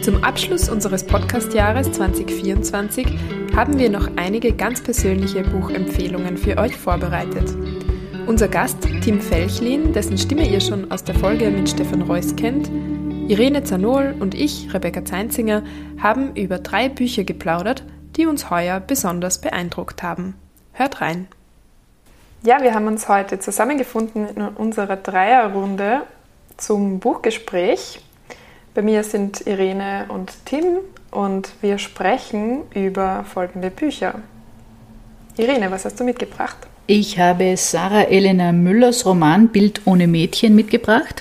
Zum Abschluss unseres Podcast-Jahres 2024 haben wir noch einige ganz persönliche Buchempfehlungen für euch vorbereitet. Unser Gast Tim Felchlin, dessen Stimme ihr schon aus der Folge mit Stefan Reuss kennt, Irene Zanol und ich, Rebecca Zeinzinger, haben über 3 Bücher geplaudert, die uns heuer besonders beeindruckt haben. Hört rein! Ja, wir haben uns heute zusammengefunden in unserer Dreierrunde zum Buchgespräch. Bei mir sind Irene und Tim und wir sprechen über folgende Bücher. Irene, was hast du mitgebracht? Ich habe Sarah Elena Müllers Roman Bild ohne Mädchen mitgebracht.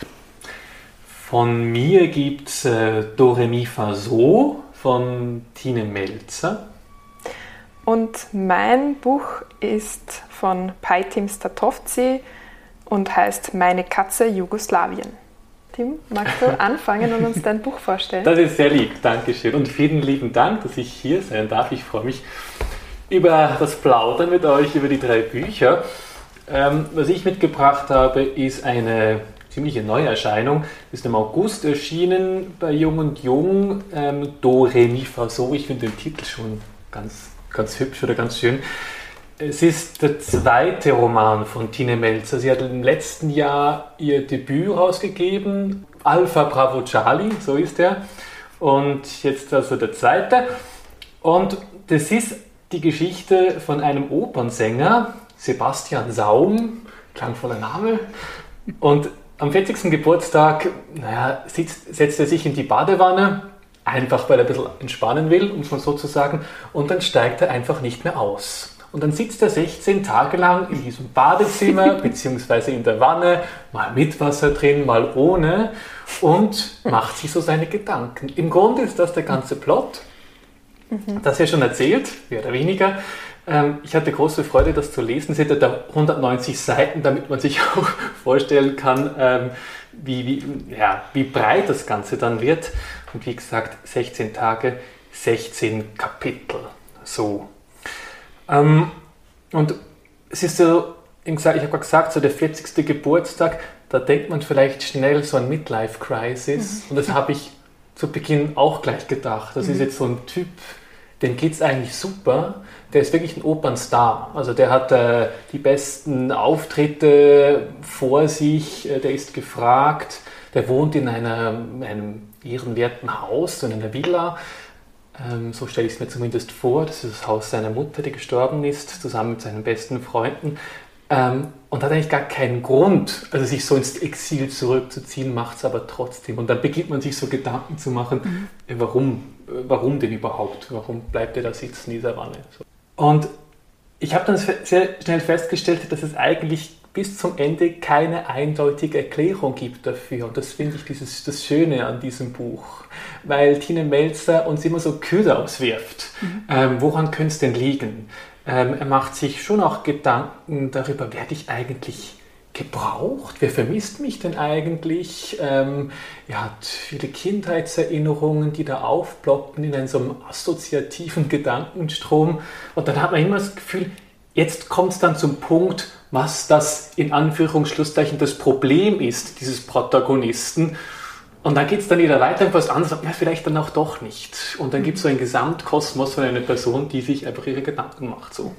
Von mir gibt es Do, Re, Mi, Fa, So von Tine Melzer. Und mein Buch ist von Pajtim Statovci und heißt Meine Katze Jugoslawien. Tim, magst du anfangen und uns dein Buch vorstellen? Das ist sehr lieb, Dankeschön. Und vielen lieben Dank, dass ich hier sein darf. Ich freue mich über das Plaudern mit euch über die 3 Bücher. Was ich mitgebracht habe, ist eine ziemliche Neuerscheinung. Ist im August erschienen bei Jung und Jung. Do, Re, Mi, Fa, So. Ich finde den Titel schon ganz hübsch oder ganz schön. Es ist der 2. Roman von Tine Melzer. Sie hat im letzten Jahr ihr Debüt rausgegeben, Alpha Bravo Charlie, so ist er. Und jetzt also der 2. Und das ist die Geschichte von einem Opernsänger, Sebastian Saum, klangvoller Name. Und am 40. Geburtstag setzt er sich in die Badewanne, einfach weil er ein bisschen entspannen will, um es mal so zu sagen, und dann steigt er einfach nicht mehr aus. Und dann sitzt er 16 Tage lang in diesem Badezimmer, beziehungsweise in der Wanne, mal mit Wasser drin, mal ohne, und macht sich so seine Gedanken. Im Grunde ist das der ganze Plot. Das ist ja schon erzählt, mehr oder weniger. Ich hatte große Freude, das zu lesen. Es sind da 190 Seiten, damit man sich auch vorstellen kann, wie breit das Ganze dann wird. Und wie gesagt, 16 Tage, 16 Kapitel. So. Und es ist so, ich habe gerade gesagt, so der 40. Geburtstag, da denkt man vielleicht schnell so an Midlife-Crisis. Und das habe ich zu Beginn auch gleich gedacht. Das ist jetzt so ein Typ, dem geht es eigentlich super. Der ist wirklich ein Opernstar. Also der hat die besten Auftritte vor sich, der ist gefragt, der wohnt in einem ehrenwerten Haus, in einer Villa. So stelle ich es mir zumindest vor. Das ist das Haus seiner Mutter, die gestorben ist, zusammen mit seinen besten Freunden. Und hat eigentlich gar keinen Grund, also sich so ins Exil zurückzuziehen, macht es aber trotzdem. Und dann beginnt man sich so Gedanken zu machen, warum denn überhaupt? Warum bleibt er da sitzen in dieser Wanne? So. Und ich habe dann sehr schnell festgestellt, dass es eigentlich bis zum Ende keine eindeutige Erklärung gibt dafür. Und das finde ich das Schöne an diesem Buch, weil Tine Melzer uns immer so Köder auswirft. Woran könnte es denn liegen? Er macht sich schon auch Gedanken darüber, werde ich eigentlich gebraucht? Wer vermisst mich denn eigentlich? Er hat viele Kindheitserinnerungen, die da aufploppen in so einem assoziativen Gedankenstrom. Und dann hat man immer das Gefühl, jetzt kommt es dann zum Punkt, was das in Anführungsschlusszeichen das Problem ist, dieses Protagonisten. Und dann geht es dann wieder weiter und was anderes, vielleicht dann auch doch nicht. Und dann gibt es so einen Gesamtkosmos von einer Person, die sich einfach ihre Gedanken macht. So.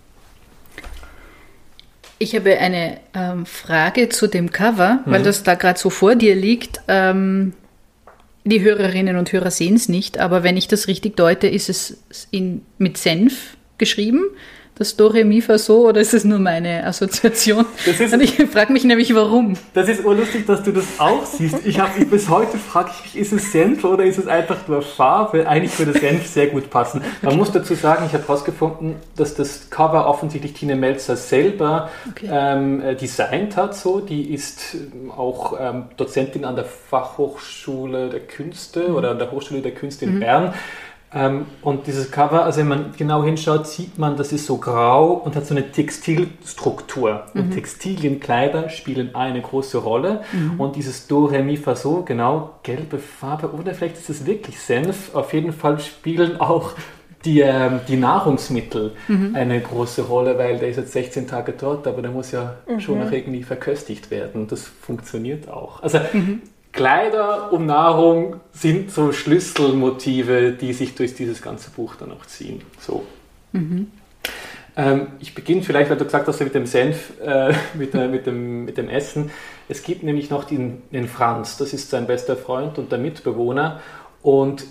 Ich habe eine Frage zu dem Cover, weil das da gerade so vor dir liegt. Die Hörerinnen und Hörer sehen es nicht, aber wenn ich das richtig deute, ist es mit Senf geschrieben. Das Do, Re, Mi, Fa, So, oder ist es nur meine Assoziation? Und ich frage mich nämlich, warum. Das ist urlustig, dass du das auch siehst. Bis heute frage ich mich, ist es Senf oder ist es einfach nur Farbe? Eigentlich würde Senf sehr gut passen. Man muss dazu sagen, ich habe herausgefunden, dass das Cover offensichtlich Tine Melzer selber designt hat. So. Die ist auch Dozentin an der Fachhochschule der Künste oder an der Hochschule der Künste in Bern. Und dieses Cover, also wenn man genau hinschaut, sieht man, das ist so grau und hat so eine Textilstruktur. Und Textilienkleider spielen eine große Rolle. Und dieses Do, Re, Mi, Fa, So, genau, gelbe Farbe, oder vielleicht ist es wirklich Senf. Auf jeden Fall spielen auch die Nahrungsmittel eine große Rolle, weil der ist jetzt 16 Tage dort, aber der muss ja schon noch irgendwie verköstigt werden. Das funktioniert auch. Also Kleider und Nahrung sind so Schlüsselmotive, die sich durch dieses ganze Buch dann auch ziehen. So. Ich beginne vielleicht, weil du gesagt hast, mit dem Senf, mit dem Essen. Es gibt nämlich noch den Franz, das ist sein bester Freund und der Mitbewohner. Und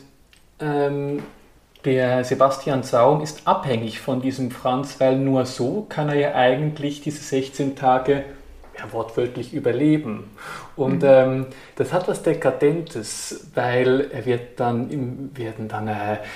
der Sebastian Saum ist abhängig von diesem Franz, weil nur so kann er ja eigentlich diese 16 Tage wortwörtlich überleben. Und das hat was Dekadentes, weil werden dann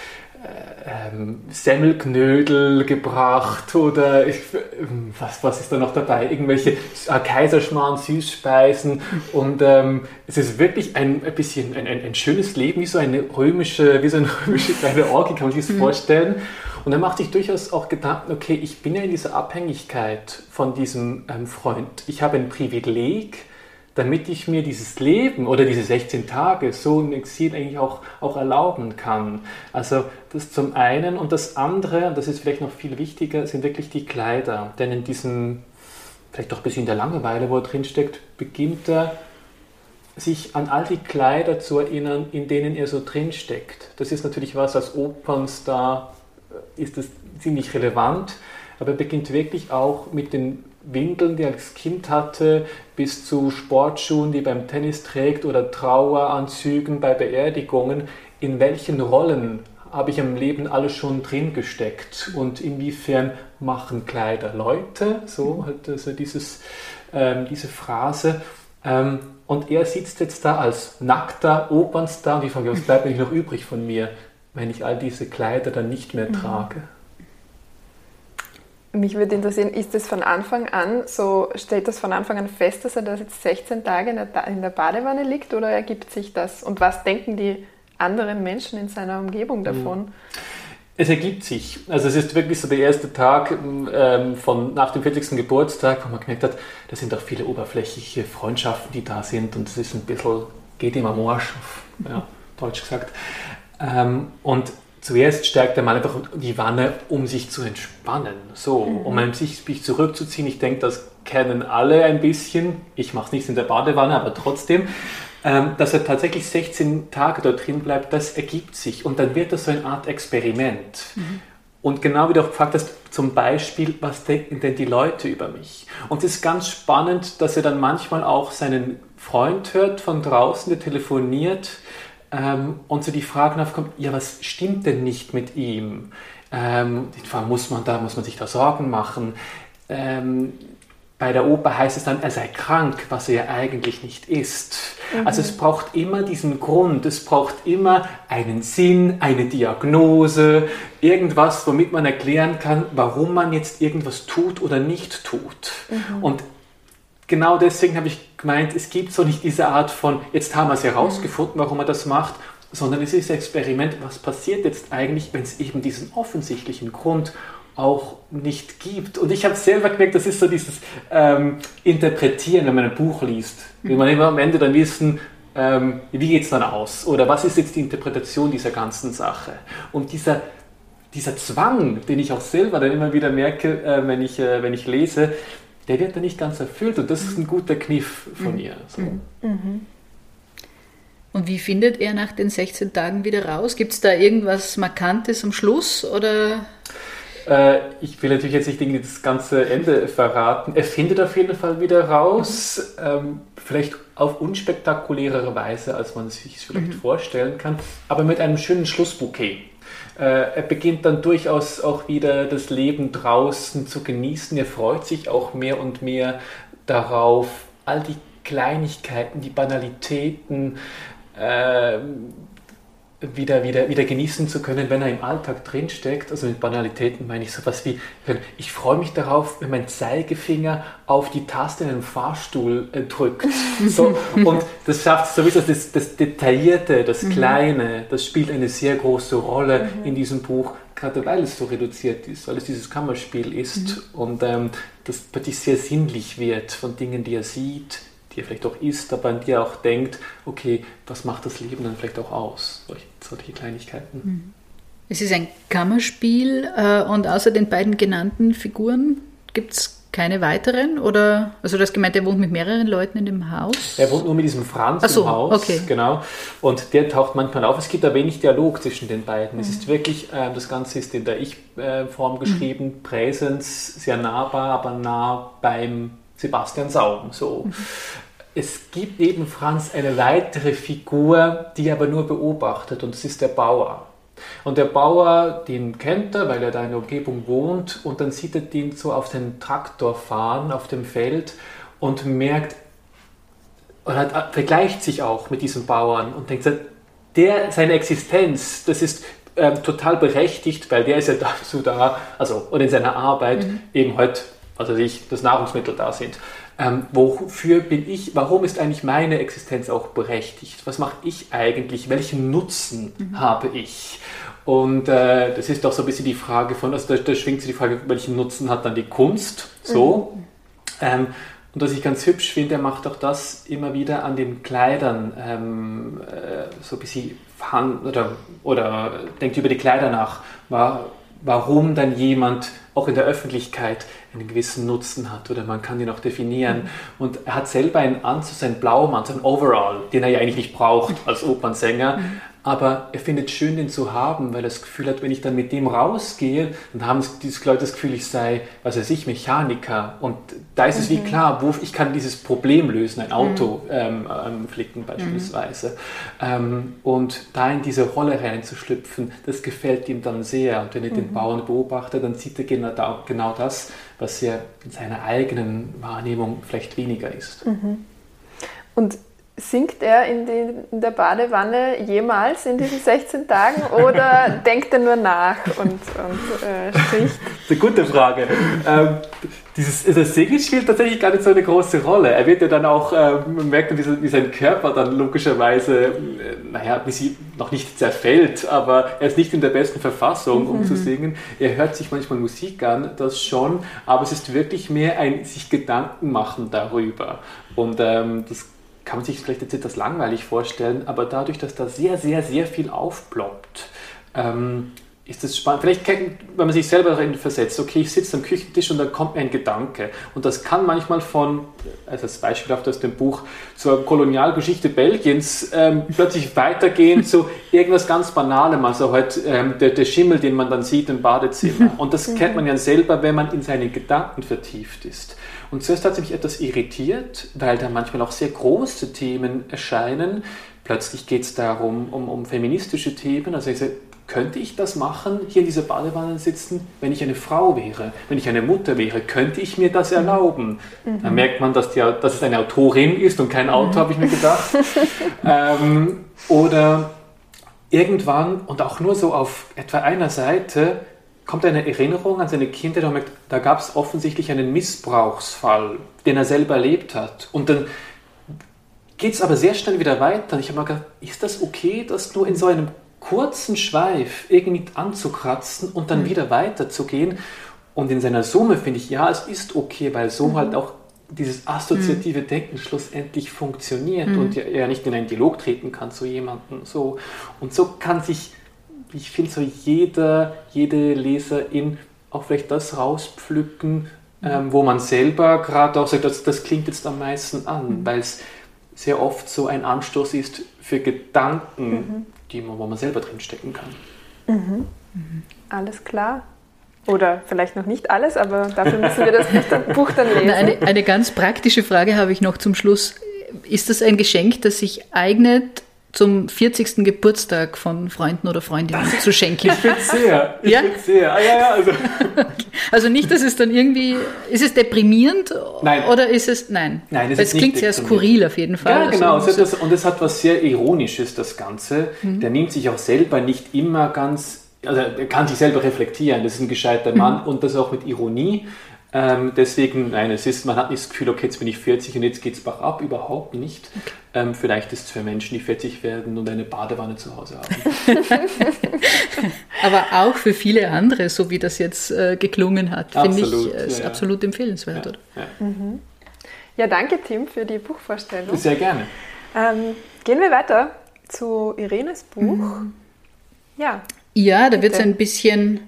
Semmelknödel gebracht oder was ist da noch dabei? Irgendwelche Kaiserschmarrn, Süßspeisen und es ist wirklich ein bisschen ein schönes Leben, wie so eine römische kleine Orgie, kann man sich das vorstellen. Und er macht sich durchaus auch Gedanken, okay, ich bin ja in dieser Abhängigkeit von diesem Freund. Ich habe ein Privileg, damit ich mir dieses Leben oder diese 16 Tage so im Exil eigentlich auch erlauben kann. Also das zum einen und das andere, und das ist vielleicht noch viel wichtiger, sind wirklich die Kleider. Denn in diesem, vielleicht auch ein bisschen der Langeweile, wo er drinsteckt, beginnt er, sich an all die Kleider zu erinnern, in denen er so drinsteckt. Das ist natürlich was, als Opernstar ist das ziemlich relevant, aber er beginnt wirklich auch mit den Windeln, die er als Kind hatte, bis zu Sportschuhen, die er beim Tennis trägt oder Traueranzügen bei Beerdigungen. In welchen Rollen habe ich im Leben alles schon drin gesteckt und inwiefern machen Kleider Leute? So hat also diese Phrase. Und er sitzt jetzt da als nackter Opernstar und ich frage, was bleibt eigentlich noch übrig von mir, wenn ich all diese Kleider dann nicht mehr trage? Mich würde interessieren, ist das von Anfang an, steht das von Anfang an fest, dass er da jetzt 16 Tage in der Badewanne liegt oder ergibt sich das? Und was denken die anderen Menschen in seiner Umgebung davon? Es ergibt sich. Also es ist wirklich so der erste Tag nach dem 40. Geburtstag, wo man gemerkt hat, da sind auch viele oberflächliche Freundschaften, die da sind und es ist ein bisschen, geht ihm am Arsch, auf Deutsch gesagt. Und zuerst steigt er mal einfach in die Wanne, um sich zu entspannen, um sich zurückzuziehen. Ich denke, das kennen alle ein bisschen. Ich mache es nicht in der Badewanne, aber trotzdem. Dass er tatsächlich 16 Tage dort drin bleibt, das ergibt sich. Und dann wird das so eine Art Experiment. Und genau wie du auch gefragt hast, zum Beispiel, was denken denn die Leute über mich? Und es ist ganz spannend, dass er dann manchmal auch seinen Freund hört von draußen, der telefoniert, und so die Frage aufkommt, ja, was stimmt denn nicht mit ihm? Die Frage, muss man sich da Sorgen machen? Bei der Oper heißt es dann, er sei krank, was er ja eigentlich nicht ist. Also es braucht immer diesen Grund, es braucht immer einen Sinn, eine Diagnose, irgendwas, womit man erklären kann, warum man jetzt irgendwas tut oder nicht tut. Und genau deswegen habe ich gemeint, es gibt so nicht diese Art von, jetzt haben wir es herausgefunden, warum er das macht, sondern es ist ein Experiment, was passiert jetzt eigentlich, wenn es eben diesen offensichtlichen Grund auch nicht gibt. Und ich habe selber gemerkt, das ist so dieses Interpretieren, wenn man ein Buch liest. Will man immer am Ende dann wissen, wie geht es dann aus? Oder was ist jetzt die Interpretation dieser ganzen Sache? Und dieser Zwang, den ich auch selber dann immer wieder merke, wenn ich lese, der wird dann nicht ganz erfüllt. Und das ist ein guter Kniff von ihr. So. Und wie findet er nach den 16 Tagen wieder raus? Gibt es da irgendwas Markantes am Schluss? Oder? Ich will natürlich jetzt nicht das ganze Ende verraten. Er findet auf jeden Fall wieder raus, vielleicht auf unspektakulärere Weise, als man es sich vielleicht vorstellen kann, aber mit einem schönen Schlussbouquet. Er beginnt dann durchaus auch wieder das Leben draußen zu genießen. Er freut sich auch mehr und mehr darauf, all die Kleinigkeiten, die Banalitäten wieder genießen zu können, wenn er im Alltag drinsteckt. Also mit Banalitäten meine ich sowas wie, ich freue mich darauf, wenn mein Zeigefinger auf die Taste in einem Fahrstuhl drückt. So, und das schafft sowieso das Detaillierte, das Kleine, das spielt eine sehr große Rolle in diesem Buch, gerade weil es so reduziert ist, weil es dieses Kammerspiel ist und das plötzlich sehr sinnlich wird von Dingen, die er sieht, die er vielleicht auch isst, aber an die er auch denkt, okay, was macht das Leben dann vielleicht auch aus? Solche Kleinigkeiten. Es ist ein Kammerspiel und außer den beiden genannten Figuren gibt es keine weiteren? Oder, also du hast gemeint, er wohnt mit mehreren Leuten in dem Haus? Er wohnt nur mit diesem Franz im Haus, okay. Genau. Und der taucht manchmal auf. Es gibt da wenig Dialog zwischen den beiden. Es ist wirklich, das Ganze ist in der Ich-Form geschrieben, Präsens, sehr nahbar, aber nah beim Sebastian Saum. So. Es gibt neben Franz eine weitere Figur, die aber nur beobachtet, und das ist der Bauer. Und der Bauer, den kennt er, weil er da in der Umgebung wohnt, und dann sieht er den so auf den Traktor fahren, auf dem Feld, und merkt, oder vergleicht sich auch mit diesem Bauern und denkt, seine Existenz, das ist total berechtigt, weil der ist ja dazu da, also, und in seiner Arbeit eben halt, also das Nahrungsmittel da sind. Warum ist eigentlich meine Existenz auch berechtigt? Was mache ich eigentlich? Welchen Nutzen habe ich? Und das ist doch so ein bisschen die Frage von, also da schwingt sich die Frage, welchen Nutzen hat dann die Kunst? So. Und was ich ganz hübsch finde, er macht auch das immer wieder an den Kleidern, so ein bisschen oder denkt über die Kleider nach, warum dann jemand auch in der Öffentlichkeit einen gewissen Nutzen hat, oder man kann ihn auch definieren. Und er hat selber einen Anzug, seinen Blaumantel, seinen Overall, den er ja eigentlich nicht braucht als Opernsänger, aber er findet es schön, den zu haben, weil er das Gefühl hat, wenn ich dann mit dem rausgehe, dann haben die Leute das Gefühl, ich sei, was weiß ich, Mechaniker. Und da ist es wie klar, ich kann dieses Problem lösen, ein Auto flicken beispielsweise. Und da in diese Rolle reinzuschlüpfen, das gefällt ihm dann sehr. Und wenn er den Bauern beobachtet, dann sieht er genau das, was ja in seiner eigenen Wahrnehmung vielleicht weniger ist. Und singt er in der Badewanne jemals in diesen 16 Tagen oder denkt er nur nach und spricht? Das ist eine gute Frage. Das Singen spielt tatsächlich gar nicht so eine große Rolle. Er wird ja dann auch, man merkt, wie sein Körper dann logischerweise, wie sie noch nicht zerfällt, aber er ist nicht in der besten Verfassung, um zu singen. Er hört sich manchmal Musik an, das schon, aber es ist wirklich mehr ein sich Gedanken machen darüber. Und das kann man sich vielleicht jetzt etwas langweilig vorstellen, aber dadurch, dass da sehr, sehr, sehr viel aufploppt, ist es spannend. Vielleicht, wenn man sich selber darin versetzt, okay, ich sitze am Küchentisch und dann kommt mir ein Gedanke. Und das kann manchmal also als Beispiel aus dem Buch, zur Kolonialgeschichte Belgiens plötzlich weitergehen zu irgendwas ganz Banalem, also halt der Schimmel, den man dann sieht im Badezimmer. Und das kennt man ja selber, wenn man in seine Gedanken vertieft ist. Und zuerst hat es mich etwas irritiert, weil da manchmal auch sehr große Themen erscheinen. Plötzlich geht es darum, um feministische Themen. Also ich sage, könnte ich das machen, hier in dieser Badewanne sitzen, wenn ich eine Frau wäre, wenn ich eine Mutter wäre, könnte ich mir das erlauben? Dann merkt man, dass es eine Autorin ist und kein Autor, habe ich mir gedacht. Oder irgendwann, und auch nur so auf etwa einer Seite, kommt eine Erinnerung an seine Kindheit und merkt, da gab es offensichtlich einen Missbrauchsfall, den er selber erlebt hat. Und dann geht es aber sehr schnell wieder weiter. Und ich habe mir gedacht, ist das okay, das nur in so einem kurzen Schweif irgendwie anzukratzen und dann wieder weiterzugehen? Und in seiner Summe finde ich, ja, es ist okay, weil so halt auch dieses assoziative Denken schlussendlich funktioniert und er nicht in einen Dialog treten kann zu jemandem. So. Und so kann sich, ich finde, so jede Leserin auch vielleicht das rauspflücken, wo man selber gerade auch sagt, das klingt jetzt am meisten an, weil es sehr oft so ein Anstoß ist für Gedanken, wo man selber drin stecken kann. Alles klar. Oder vielleicht noch nicht alles, aber dafür müssen wir das Buch dann lesen. Eine ganz praktische Frage habe ich noch zum Schluss. Ist das ein Geschenk, das sich eignet, zum 40. Geburtstag von Freunden oder Freundinnen zu schenken? Ich finde sehr. Also. Also nicht, dass es dann irgendwie, ist es deprimierend? Nein. Oder ist es, nein. Nein, es klingt sehr skurril auf jeden Fall. Ja, genau. Und es hat was sehr Ironisches, das Ganze. Der nimmt sich auch selber nicht immer ganz, also er kann sich selber reflektieren, das ist ein gescheiter Mann und das auch mit Ironie. Deswegen, nein, man hat nicht das Gefühl, okay, jetzt bin ich 40 und jetzt geht es bergab, überhaupt nicht. Okay. Vielleicht ist es für Menschen, die 40 werden und eine Badewanne zu Hause haben. Aber auch für viele andere, so wie das jetzt geklungen hat, finde ich es absolut empfehlenswert. Ja, danke Tim für die Buchvorstellung. Sehr gerne. Gehen wir weiter zu Irenes Buch. Ja, da wird es ein bisschen, oder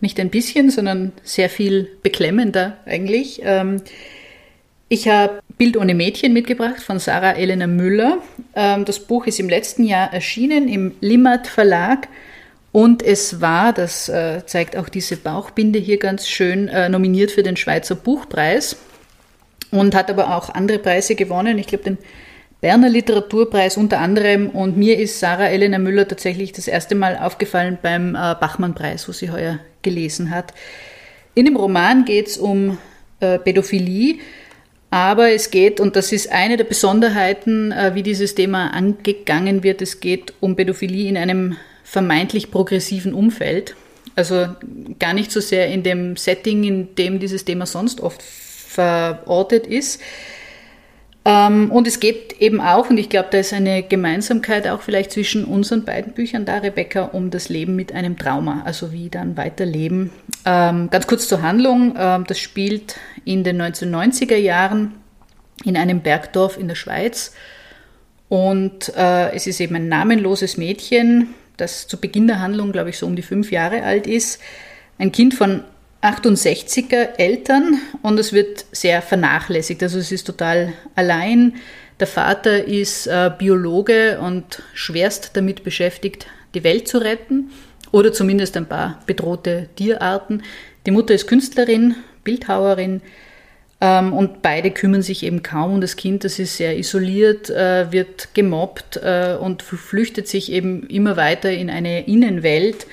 nicht ein bisschen, sondern sehr viel beklemmender eigentlich. Ich habe Bild ohne Mädchen mitgebracht von Sarah Elena Müller. Das Buch ist im letzten Jahr erschienen im Limmat Verlag und es war, das zeigt auch diese Bauchbinde hier ganz schön, nominiert für den Schweizer Buchpreis und hat aber auch andere Preise gewonnen. Ich glaube, den Berner Literaturpreis unter anderem, und mir ist Sarah Elena Müller tatsächlich das erste Mal aufgefallen beim Bachmann-Preis, wo sie heuer gelesen hat. In dem Roman geht es um Pädophilie, aber es geht, und das ist eine der Besonderheiten, wie dieses Thema angegangen wird, es geht um Pädophilie in einem vermeintlich progressiven Umfeld, also gar nicht so sehr in dem Setting, in dem dieses Thema sonst oft verortet ist. Und es geht eben auch, und ich glaube, da ist eine Gemeinsamkeit auch vielleicht zwischen unseren beiden Büchern da, Rebecca, um das Leben mit einem Trauma, also wie dann weiterleben. Ganz kurz zur Handlung, das spielt in den 1990er Jahren in einem Bergdorf in der Schweiz und es ist eben ein namenloses Mädchen, das zu Beginn der Handlung, glaube ich, so um die 5 Jahre alt ist, ein Kind von 68er Eltern und es wird sehr vernachlässigt. Also es ist total allein. Der Vater ist Biologe und schwerst damit beschäftigt, die Welt zu retten oder zumindest ein paar bedrohte Tierarten. Die Mutter ist Künstlerin, Bildhauerin und beide kümmern sich eben kaum um das Kind. Das ist sehr isoliert, wird gemobbt und flüchtet sich eben immer weiter in eine Innenwelt.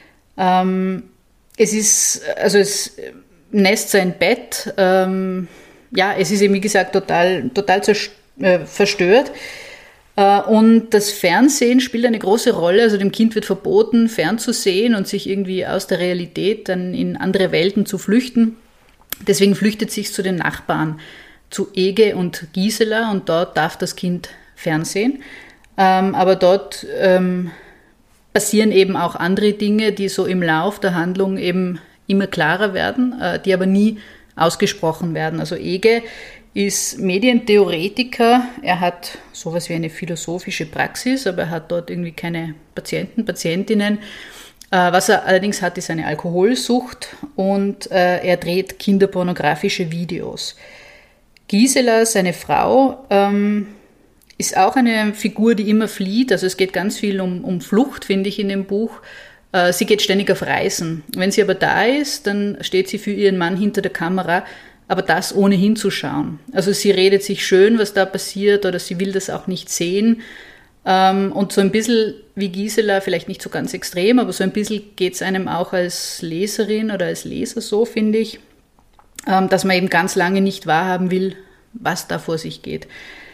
Es nässt sein Bett, es ist eben, wie gesagt, total verstört. Und das Fernsehen spielt eine große Rolle, also dem Kind wird verboten, fernzusehen und sich irgendwie aus der Realität dann in andere Welten zu flüchten. Deswegen flüchtet sich zu den Nachbarn, zu Ege und Gisela, und dort darf das Kind fernsehen. Aber dort passieren eben auch andere Dinge, die so im Lauf der Handlung eben immer klarer werden, die aber nie ausgesprochen werden. Also Ege ist Medientheoretiker, er hat sowas wie eine philosophische Praxis, aber er hat dort irgendwie keine Patienten, Patientinnen. Was er allerdings hat, ist eine Alkoholsucht und er dreht kinderpornografische Videos. Gisela, seine Frau, ist auch eine Figur, die immer flieht. Also es geht ganz viel um Flucht, finde ich, in dem Buch. Sie geht ständig auf Reisen. Wenn sie aber da ist, dann steht sie für ihren Mann hinter der Kamera, aber das ohne hinzuschauen. Also sie redet sich schön, was da passiert, oder sie will das auch nicht sehen. Und so ein bisschen wie Gisela, vielleicht nicht so ganz extrem, aber so ein bisschen geht es einem auch als Leserin oder als Leser so, finde ich, dass man eben ganz lange nicht wahrhaben will, was da vor sich geht.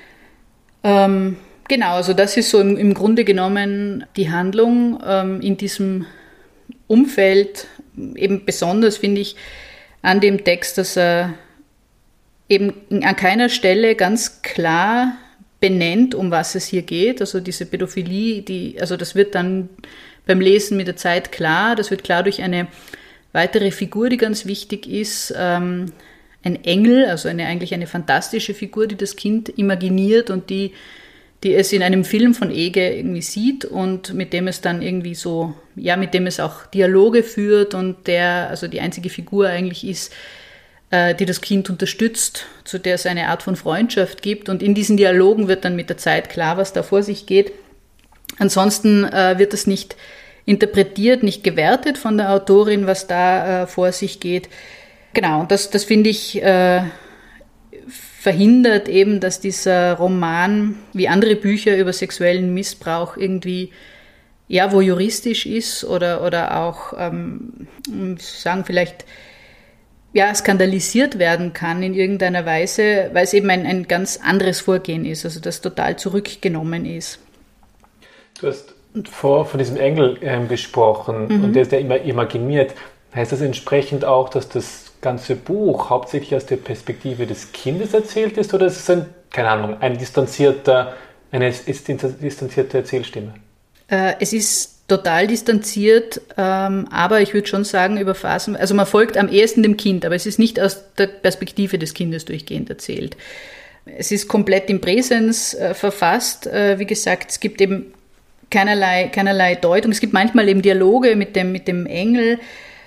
Genau, also das ist so im Grunde genommen die Handlung in diesem Umfeld. Eben besonders finde ich an dem Text, dass er eben an keiner Stelle ganz klar benennt, um was es hier geht. Also diese Pädophilie, also das wird dann beim Lesen mit der Zeit klar. Das wird klar durch eine weitere Figur, die ganz wichtig ist. Ein Engel, also eigentlich eine fantastische Figur, die das Kind imaginiert und die es in einem Film von Ege irgendwie sieht und mit dem es dann irgendwie so, mit dem es auch Dialoge führt und also die einzige Figur eigentlich ist, die das Kind unterstützt, zu der es eine Art von Freundschaft gibt, und in diesen Dialogen wird dann mit der Zeit klar, was da vor sich geht. Ansonsten wird das nicht interpretiert, nicht gewertet von der Autorin, was da vor sich geht. Genau, das finde ich verhindert eben, dass dieser Roman wie andere Bücher über sexuellen Missbrauch irgendwie voyeuristisch ist oder auch vielleicht skandalisiert werden kann in irgendeiner Weise, weil es eben ein ganz anderes Vorgehen ist, also das total zurückgenommen ist. Du hast von diesem Engel gesprochen und der ist ja immer imaginiert. Heißt das entsprechend auch, dass das ganze Buch hauptsächlich aus der Perspektive des Kindes erzählt ist, oder ist es eine distanzierte Erzählstimme? Es ist total distanziert, aber ich würde schon sagen, über Phasen, also man folgt am ehesten dem Kind, aber es ist nicht aus der Perspektive des Kindes durchgehend erzählt. Es ist komplett im Präsens verfasst. Wie gesagt, es gibt eben keinerlei Deutung. Es gibt manchmal eben Dialoge mit dem Engel,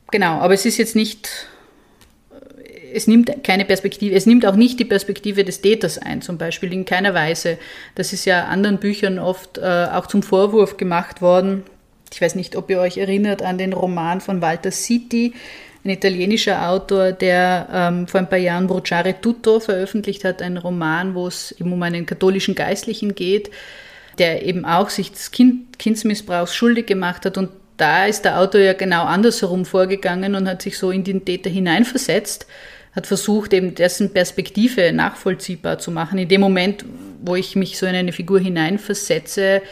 Genau, aber es ist jetzt nicht, es nimmt keine Perspektive, es nimmt auch nicht die Perspektive des Täters ein, zum Beispiel in keiner Weise. Das ist ja anderen Büchern oft auch zum Vorwurf gemacht worden. Ich weiß nicht, ob ihr euch erinnert an den Roman von Walter Sitti, ein italienischer Autor, der vor ein paar Jahren Bruciare Tutto veröffentlicht hat, ein Roman, wo es eben um einen katholischen Geistlichen geht, der eben auch sich des Kindsmissbrauchs schuldig gemacht hat. Und da ist der Autor ja genau andersherum vorgegangen und hat sich so in den Täter hineinversetzt, hat versucht, eben dessen Perspektive nachvollziehbar zu machen. In dem Moment, wo ich mich so in eine Figur hineinversetze,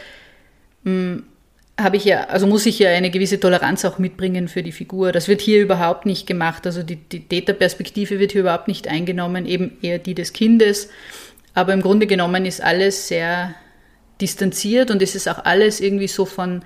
muss ich ja eine gewisse Toleranz auch mitbringen für die Figur. Das wird hier überhaupt nicht gemacht. Also die Täterperspektive wird hier überhaupt nicht eingenommen, eben eher die des Kindes. Aber im Grunde genommen ist alles sehr distanziert und es ist auch alles irgendwie so von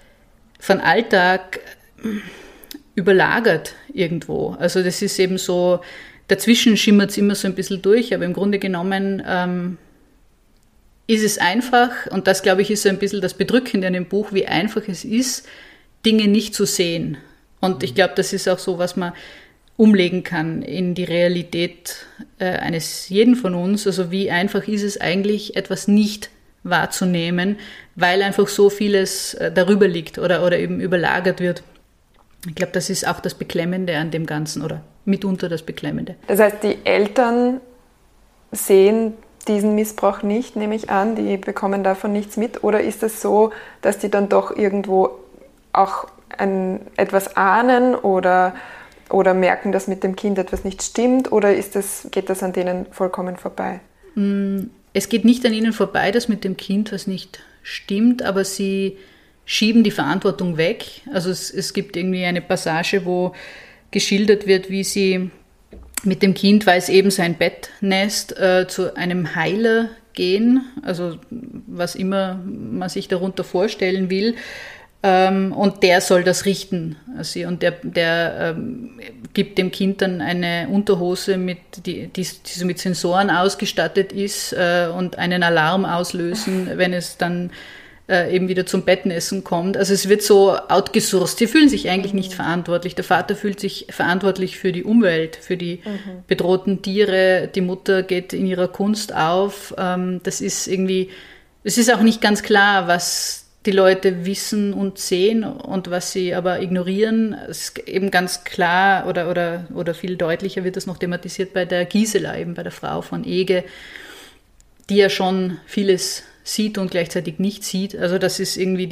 Alltag überlagert irgendwo. Also das ist eben so, dazwischen schimmert es immer so ein bisschen durch, aber im Grunde genommen ist es einfach, und das, glaube ich, ist so ein bisschen das Bedrückende an dem Buch, wie einfach es ist, Dinge nicht zu sehen. Und ich glaube, das ist auch so, was man umlegen kann in die Realität eines jeden von uns. Also wie einfach ist es eigentlich, etwas nicht wahrzunehmen, weil einfach so vieles darüber liegt oder eben überlagert wird. Ich glaube, das ist auch das Beklemmende an dem Ganzen oder mitunter das Beklemmende. Das heißt, die Eltern sehen diesen Missbrauch nicht, nehme ich an, die bekommen davon nichts mit, oder ist es so, dass die dann doch irgendwo auch etwas ahnen oder merken, dass mit dem Kind etwas nicht stimmt, oder geht das an denen vollkommen vorbei? Es geht nicht an ihnen vorbei, dass mit dem Kind was nicht stimmt, aber sie schieben die Verantwortung weg. Also es gibt irgendwie eine Passage, wo geschildert wird, wie sie mit dem Kind, weil es eben sein Bettnest, zu einem Heiler gehen, also was immer man sich darunter vorstellen will. Und der soll das richten. Und der gibt dem Kind dann eine Unterhose, die so mit Sensoren ausgestattet ist und einen Alarm auslösen, wenn es dann eben wieder zum Bettnessen kommt. Also es wird so outgesourced. Sie fühlen sich eigentlich nicht verantwortlich. Der Vater fühlt sich verantwortlich für die Umwelt, für die bedrohten Tiere. Die Mutter geht in ihrer Kunst auf. Es ist auch nicht ganz klar, was die Leute wissen und sehen und was sie aber ignorieren. Es ist eben ganz klar oder viel deutlicher wird das noch thematisiert bei der Gisela, eben bei der Frau von Ege, die ja schon vieles sieht und gleichzeitig nicht sieht. Also das ist irgendwie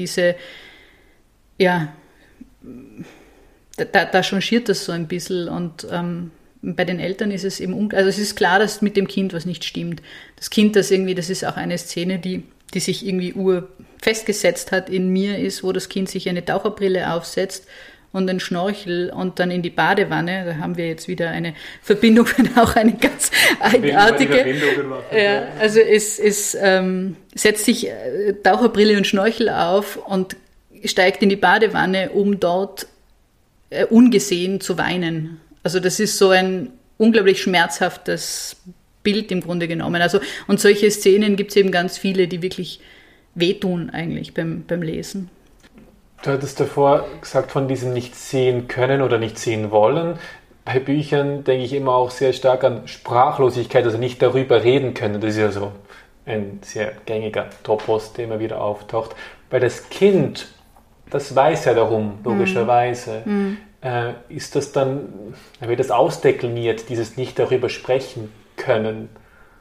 da changiert das so ein bisschen und bei den Eltern ist es eben, also es ist klar, dass mit dem Kind was nicht stimmt. Das Kind, das ist auch eine Szene, die sich irgendwie festgesetzt hat in mir, ist, wo das Kind sich eine Taucherbrille aufsetzt und einen Schnorchel und dann in die Badewanne. Da haben wir jetzt wieder eine Verbindung, auch eine ganz eigenartige. Ja, also es setzt sich Taucherbrille und Schnorchel auf und steigt in die Badewanne, um dort ungesehen zu weinen. Also das ist so ein unglaublich schmerzhaftes Bild im Grunde genommen. Also, und solche Szenen gibt es eben ganz viele, die wirklich wehtun eigentlich beim Lesen. Du hattest davor gesagt, von diesem nicht sehen können oder nicht sehen wollen. Bei Büchern denke ich immer auch sehr stark an Sprachlosigkeit, also nicht darüber reden können. Das ist ja so ein sehr gängiger Topos, der immer wieder auftaucht. Weil das Kind, das weiß ja darum, logischerweise. Ist das dann, wird das ausdekliniert, dieses nicht darüber sprechen können?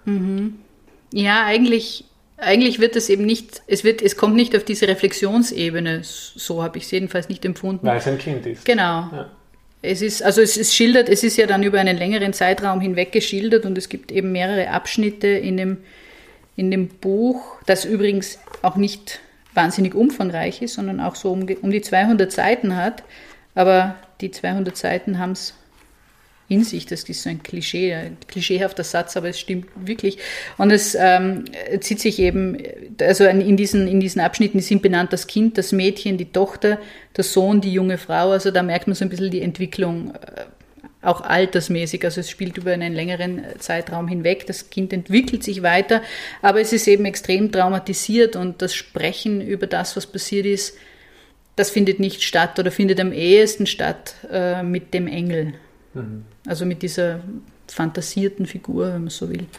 Ja, eigentlich wird es eben nicht, es kommt nicht auf diese Reflexionsebene, so habe ich es jedenfalls nicht empfunden. Weil es ein Kind ist. Genau. Ja. Es ist ja dann über einen längeren Zeitraum hinweg geschildert und es gibt eben mehrere Abschnitte in dem Buch, das übrigens auch nicht wahnsinnig umfangreich ist, sondern auch so um die 200 Seiten hat, aber die 200 Seiten haben es in sich, das ist so ein klischeehafter Satz, aber es stimmt wirklich. Und es zieht sich eben, also in diesen Abschnitten sind benannt das Kind, das Mädchen, die Tochter, der Sohn, die junge Frau. Also da merkt man so ein bisschen die Entwicklung, auch altersmäßig. Also es spielt über einen längeren Zeitraum hinweg. Das Kind entwickelt sich weiter, aber es ist eben extrem traumatisiert und das Sprechen über das, was passiert ist, das findet nicht statt oder findet am ehesten statt mit dem Engel. Also mit dieser fantasierten Figur, wenn man so will.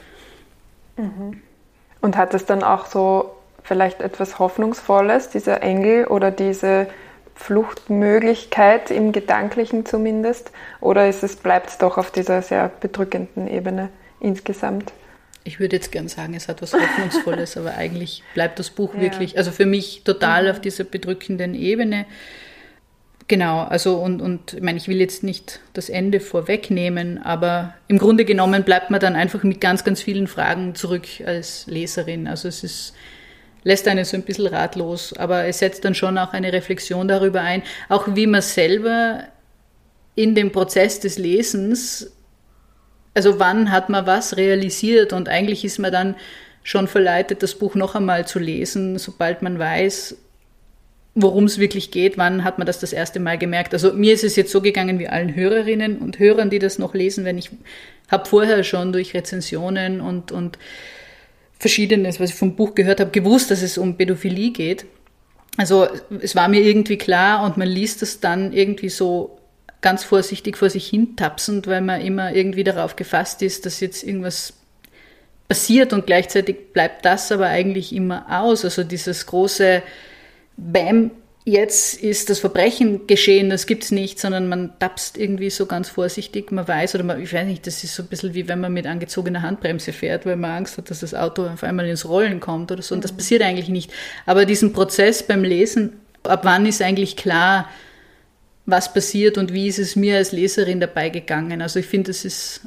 Und hat es dann auch so vielleicht etwas Hoffnungsvolles, dieser Engel oder diese Fluchtmöglichkeit im Gedanklichen zumindest? Oder bleibt es doch auf dieser sehr bedrückenden Ebene insgesamt? Ich würde jetzt gern sagen, es hat was Hoffnungsvolles, aber eigentlich bleibt das Buch wirklich, also für mich total auf dieser bedrückenden Ebene. Genau, also und ich meine, ich will jetzt nicht das Ende vorwegnehmen, aber im Grunde genommen bleibt man dann einfach mit ganz, ganz vielen Fragen zurück als Leserin. Also lässt einen so ein bisschen ratlos, aber es setzt dann schon auch eine Reflexion darüber ein, auch wie man selber in dem Prozess des Lesens, also wann hat man was realisiert, und eigentlich ist man dann schon verleitet, das Buch noch einmal zu lesen, sobald man weiß, worum es wirklich geht. Wann hat man das erste Mal gemerkt? Also mir ist es jetzt so gegangen wie allen Hörerinnen und Hörern, die das noch lesen, wenn ich habe vorher schon durch Rezensionen und Verschiedenes, was ich vom Buch gehört habe, gewusst, dass es um Pädophilie geht. Also es war mir irgendwie klar, und man liest es dann irgendwie so ganz vorsichtig vor sich hin tapsend, weil man immer irgendwie darauf gefasst ist, dass jetzt irgendwas passiert, und gleichzeitig bleibt das aber eigentlich immer aus. Also dieses große Bäm, jetzt ist das Verbrechen geschehen, das gibt's nicht, sondern man tapst irgendwie so ganz vorsichtig, man weiß, ich weiß nicht, das ist so ein bisschen wie wenn man mit angezogener Handbremse fährt, weil man Angst hat, dass das Auto auf einmal ins Rollen kommt oder so, und das passiert eigentlich nicht. Aber diesen Prozess beim Lesen, ab wann ist eigentlich klar, was passiert und wie ist es mir als Leserin dabei gegangen? Also ich finde, das ist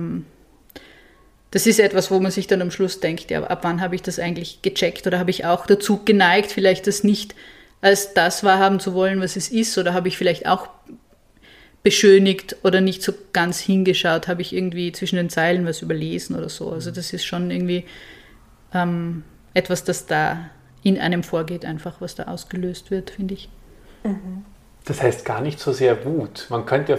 etwas, wo man sich dann am Schluss denkt, ja, ab wann habe ich das eigentlich gecheckt, oder habe ich auch dazu geneigt, vielleicht das nicht als das wahrhaben zu wollen, was es ist, oder habe ich vielleicht auch beschönigt oder nicht so ganz hingeschaut, habe ich irgendwie zwischen den Zeilen was überlesen oder so. Also das ist schon irgendwie etwas, das da in einem vorgeht, einfach, was da ausgelöst wird, finde ich. Das heißt gar nicht so sehr Wut. Man könnte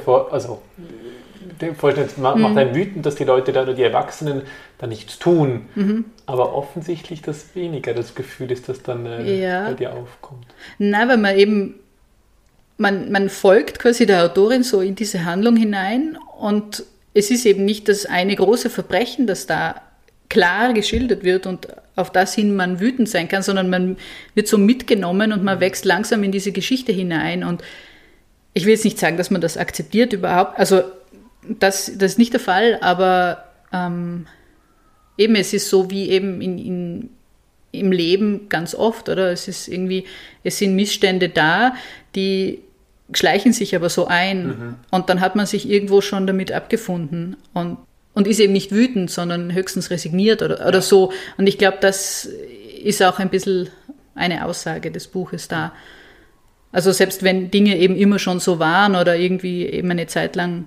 macht einen wütend, dass die Leute dann oder die Erwachsenen da nichts tun. Aber offensichtlich das weniger das Gefühl ist, das dann bei dir aufkommt. Nein, weil man eben, man folgt quasi der Autorin so in diese Handlung hinein, und es ist eben nicht das eine große Verbrechen, das da klar geschildert wird und auf das hin man wütend sein kann, sondern man wird so mitgenommen und man wächst langsam in diese Geschichte hinein. Und ich will jetzt nicht sagen, dass man das akzeptiert überhaupt, also das ist nicht der Fall, aber eben es ist so wie eben im Leben ganz oft, oder? Es sind Missstände da, die schleichen sich aber so ein, und dann hat man sich irgendwo schon damit abgefunden und ist eben nicht wütend, sondern höchstens resigniert oder so. Und ich glaube, das ist auch ein bisschen eine Aussage des Buches da. Also selbst wenn Dinge eben immer schon so waren oder irgendwie eben eine Zeit lang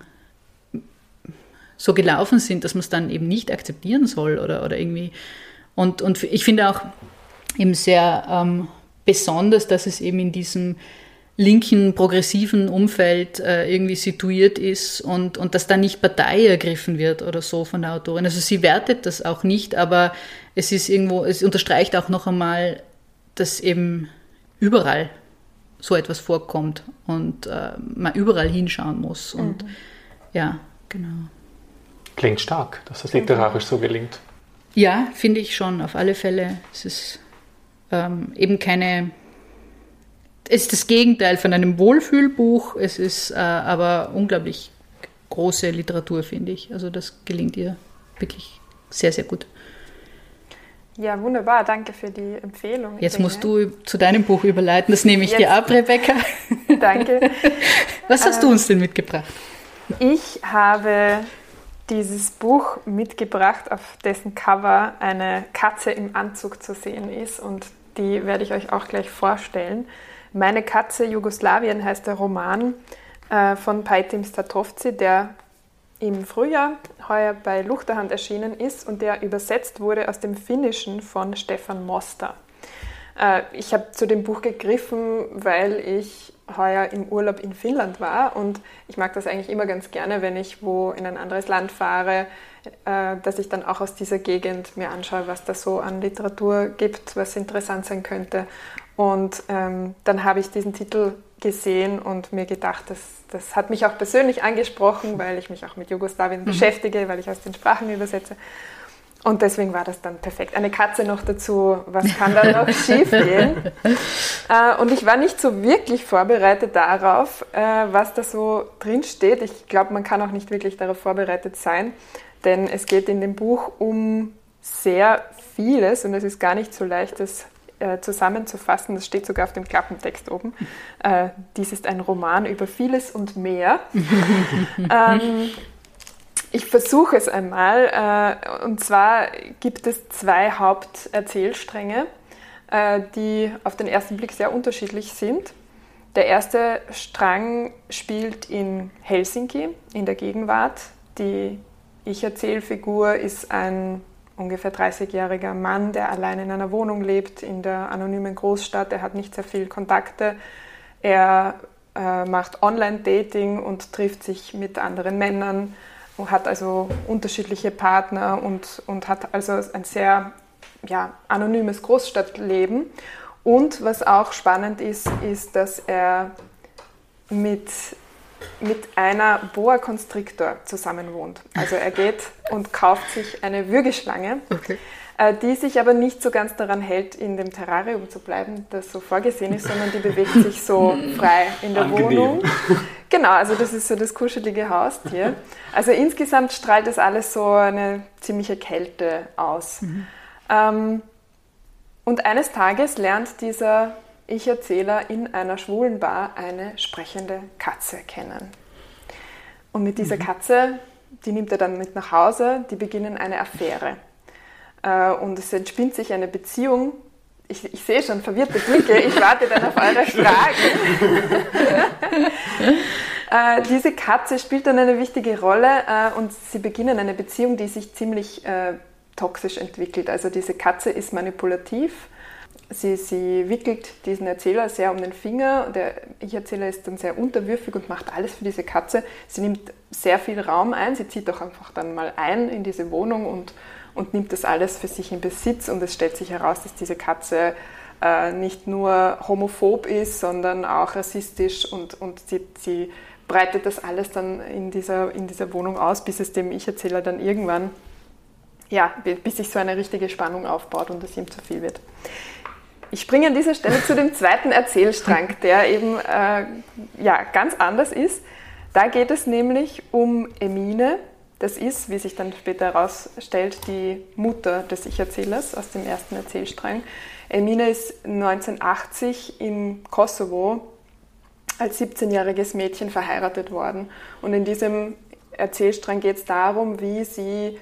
so gelaufen sind, dass man es dann eben nicht akzeptieren soll oder irgendwie. Und ich finde auch eben sehr besonders, dass es eben in diesem linken, progressiven Umfeld irgendwie situiert ist und dass da nicht Partei ergriffen wird oder so von der Autorin. Also sie wertet das auch nicht, aber es unterstreicht auch noch einmal, dass eben überall so etwas vorkommt und man überall hinschauen muss. Und ja, genau. Klingt stark, dass das literarisch so gelingt. Ja, finde ich schon, auf alle Fälle. Es ist eben es ist das Gegenteil von einem Wohlfühlbuch, es ist aber unglaublich große Literatur, finde ich. Also das gelingt ihr wirklich sehr, sehr gut. Ja, wunderbar, danke für die Empfehlung. Jetzt musst du zu deinem Buch überleiten, das nehme ich dir ab, Rebecca. Danke. Was hast du uns denn mitgebracht? Ich habe dieses Buch mitgebracht, auf dessen Cover eine Katze im Anzug zu sehen ist, und die werde ich euch auch gleich vorstellen. Meine Katze Jugoslawien heißt der Roman von Pajtim Statovci, der im Frühjahr heuer bei Luchterhand erschienen ist und der übersetzt wurde aus dem Finnischen von Stefan Moster. Ich habe zu dem Buch gegriffen, weil ich heuer im Urlaub in Finnland war, und ich mag das eigentlich immer ganz gerne, wenn ich wo in ein anderes Land fahre, dass ich dann auch aus dieser Gegend mir anschaue, was da so an Literatur gibt, was interessant sein könnte. Und dann habe ich diesen Titel gesehen und mir gedacht, das hat mich auch persönlich angesprochen, weil ich mich auch mit Jugoslawien beschäftige, weil ich aus den Sprachen übersetze. Und deswegen war das dann perfekt. Eine Katze noch dazu, was kann da noch schief gehen? Und ich war nicht so wirklich vorbereitet darauf, was da so drin steht. Ich glaube, man kann auch nicht wirklich darauf vorbereitet sein, denn es geht in dem Buch um sehr vieles und es ist gar nicht so leicht, das zusammenzufassen. Das steht sogar auf dem Klappentext oben. Dies ist ein Roman über vieles und mehr. Ich versuche es einmal, und zwar gibt es 2 Haupterzählstränge, die auf den ersten Blick sehr unterschiedlich sind. Der erste Strang spielt in Helsinki, in der Gegenwart. Die Ich-Erzählfigur ist ein ungefähr 30-jähriger Mann, der allein in einer Wohnung lebt, in der anonymen Großstadt. Er hat nicht sehr viele Kontakte. Er macht Online-Dating und trifft sich mit anderen Männern. Hat also unterschiedliche Partner und hat also ein sehr anonymes Großstadtleben. Und was auch spannend ist, dass er mit einer Boa Constrictor zusammenwohnt. Also er geht und kauft sich eine Würgeschlange, die sich aber nicht so ganz daran hält, in dem Terrarium zu bleiben, das so vorgesehen ist, sondern die bewegt sich so frei in der Wohnung. Genau, also das ist so das kuschelige Haustier. Also insgesamt strahlt das alles so eine ziemliche Kälte aus. Und eines Tages lernt dieser Ich-Erzähler in einer schwulen Bar eine sprechende Katze kennen. Und mit dieser Katze, die nimmt er dann mit nach Hause, die beginnen eine Affäre. Und es entspinnt sich eine Beziehung. Ich sehe schon verwirrte Blicke, ich warte dann auf eure Fragen. Diese Katze spielt dann eine wichtige Rolle und sie beginnen eine Beziehung, die sich ziemlich toxisch entwickelt. Also diese Katze ist manipulativ. Sie wickelt diesen Erzähler sehr um den Finger. Der Ich-Erzähler ist dann sehr unterwürfig und macht alles für diese Katze. Sie nimmt sehr viel Raum ein. Sie zieht auch einfach dann mal ein in diese Wohnung und nimmt das alles für sich in Besitz. Und es stellt sich heraus, dass diese Katze nicht nur homophob ist, sondern auch rassistisch und sie breitet das alles dann in dieser Wohnung aus, bis es dem Ich-Erzähler dann irgendwann, bis sich so eine richtige Spannung aufbaut und es ihm zu viel wird. Ich springe an dieser Stelle zu dem zweiten Erzählstrang, der eben ganz anders ist. Da geht es nämlich um Emine. Das ist, wie sich dann später herausstellt, die Mutter des Ich-Erzählers aus dem ersten Erzählstrang. Emine ist 1980 im Kosovo als 17-jähriges Mädchen verheiratet worden. Und in diesem Erzählstrang geht es darum, wie sie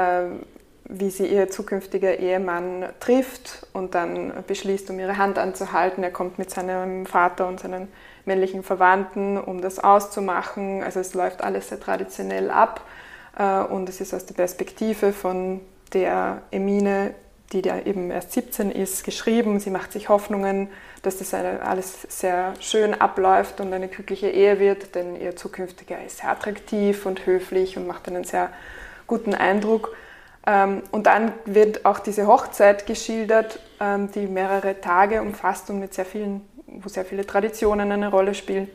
ihr zukünftiger Ehemann trifft und dann beschließt, um ihre Hand anzuhalten. Er kommt mit seinem Vater und seinen männlichen Verwandten, um das auszumachen. Also es läuft alles sehr traditionell ab und es ist aus der Perspektive von der Emine, die da eben erst 17 ist, geschrieben. Sie macht sich Hoffnungen, dass das alles sehr schön abläuft und eine glückliche Ehe wird, denn ihr zukünftiger ist sehr attraktiv und höflich und macht einen sehr guten Eindruck. Und dann wird auch diese Hochzeit geschildert, die mehrere Tage umfasst und wo sehr viele Traditionen eine Rolle spielen.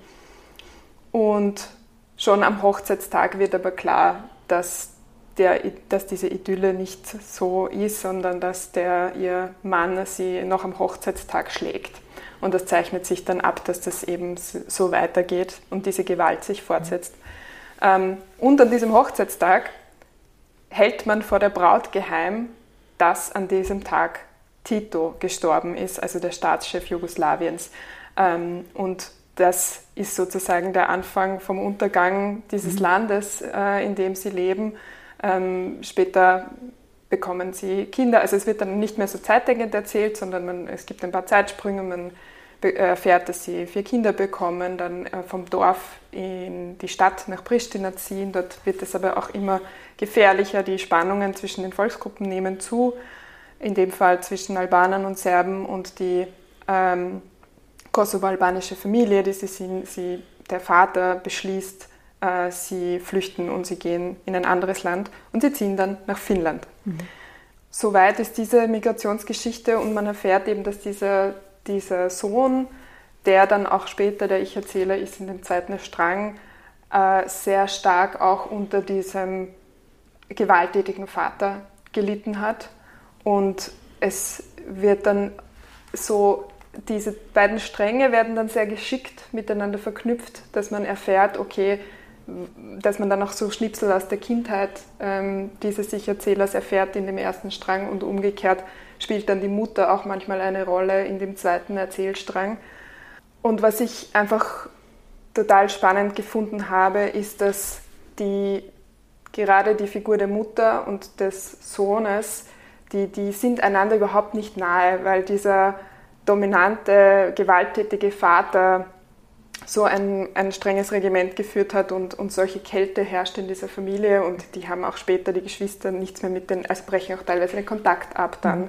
Und schon am Hochzeitstag wird aber klar, dass diese Idylle nicht so ist, sondern dass ihr Mann sie noch am Hochzeitstag schlägt. Und das zeichnet sich dann ab, dass das eben so weitergeht und diese Gewalt sich fortsetzt. Und an diesem Hochzeitstag hält man vor der Braut geheim, dass an diesem Tag Tito gestorben ist, also der Staatschef Jugoslawiens. Und das ist sozusagen der Anfang vom Untergang dieses Landes, in dem sie leben. Später bekommen sie Kinder, also es wird dann nicht mehr so zeitdeckend erzählt, sondern es gibt ein paar Zeitsprünge, man erfährt, dass sie 4 Kinder bekommen, dann vom Dorf in die Stadt nach Pristina ziehen. Dort wird es aber auch immer gefährlicher, die Spannungen zwischen den Volksgruppen nehmen zu, in dem Fall zwischen Albanern und Serben und die kosovo-albanische Familie, der Vater beschließt, sie flüchten und sie gehen in ein anderes Land und sie ziehen dann nach Finnland. Soweit ist diese Migrationsgeschichte und man erfährt eben, dass dieser dieser Sohn, der dann auch später der Ich-Erzähler ist in dem zweiten Strang, sehr stark auch unter diesem gewalttätigen Vater gelitten hat. Und es wird dann so, diese beiden Stränge werden dann sehr geschickt miteinander verknüpft, dass man erfährt, okay, dass man dann auch so Schnipsel aus der Kindheit dieses Ich-Erzählers erfährt in dem ersten Strang und umgekehrt spielt dann die Mutter auch manchmal eine Rolle in dem zweiten Erzählstrang. Und was ich einfach total spannend gefunden habe, ist, dass gerade die Figur der Mutter und des Sohnes, die sind einander überhaupt nicht nahe, weil dieser dominante, gewalttätige Vater so ein strenges Regiment geführt hat und solche Kälte herrscht in dieser Familie und die haben auch später die Geschwister nichts mehr also brechen auch teilweise den Kontakt ab dann.